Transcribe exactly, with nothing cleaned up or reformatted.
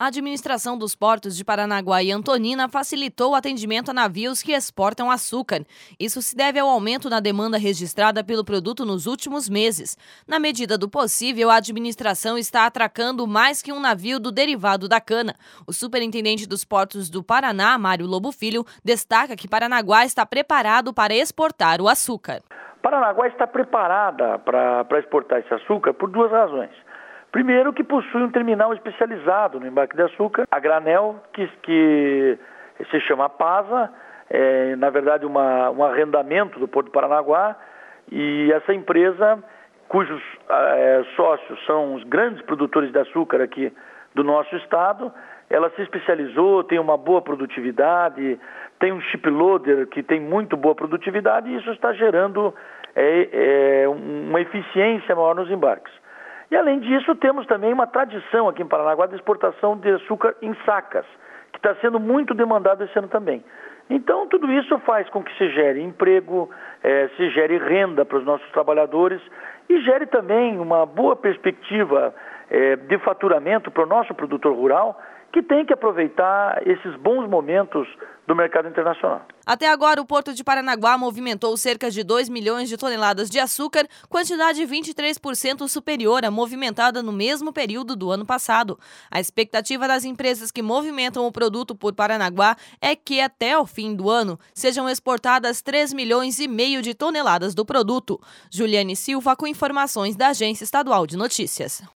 A administração dos portos de Paranaguá e Antonina facilitou o atendimento a navios que exportam açúcar. Isso se deve ao aumento na demanda registrada pelo produto nos últimos meses. Na medida do possível, a administração está atracando mais que um navio do derivado da cana. O superintendente dos portos do Paraná, Mário Lobo Filho, destaca que Paranaguá está preparado para exportar o açúcar. Paranaguá está preparada para exportar esse açúcar por duas razões. Primeiro, que possui um terminal especializado no embarque de açúcar, a granel, que, que se chama PASA, é, na verdade uma, um arrendamento do Porto de Paranaguá, e essa empresa, cujos é, sócios são os grandes produtores de açúcar aqui do nosso estado, ela se especializou, tem uma boa produtividade, tem um shiploader que tem muito boa produtividade, e isso está gerando é, é, uma eficiência maior nos embarques. E além disso, temos também uma tradição aqui em Paranaguá de exportação de açúcar em sacas, que está sendo muito demandado esse ano também. Então, tudo isso faz com que se gere emprego, eh, se gere renda para os nossos trabalhadores e gere também uma boa perspectiva eh, de faturamento para o nosso produtor rural, que tem que aproveitar esses bons momentos do mercado internacional. Até agora, o Porto de Paranaguá movimentou cerca de dois milhões de toneladas de açúcar, quantidade vinte e três por cento superior à movimentada no mesmo período do ano passado. A expectativa das empresas que movimentam o produto por Paranaguá é que, até o fim do ano, sejam exportadas três milhões e meio de toneladas do produto. Juliane Silva, com informações da Agência Estadual de Notícias.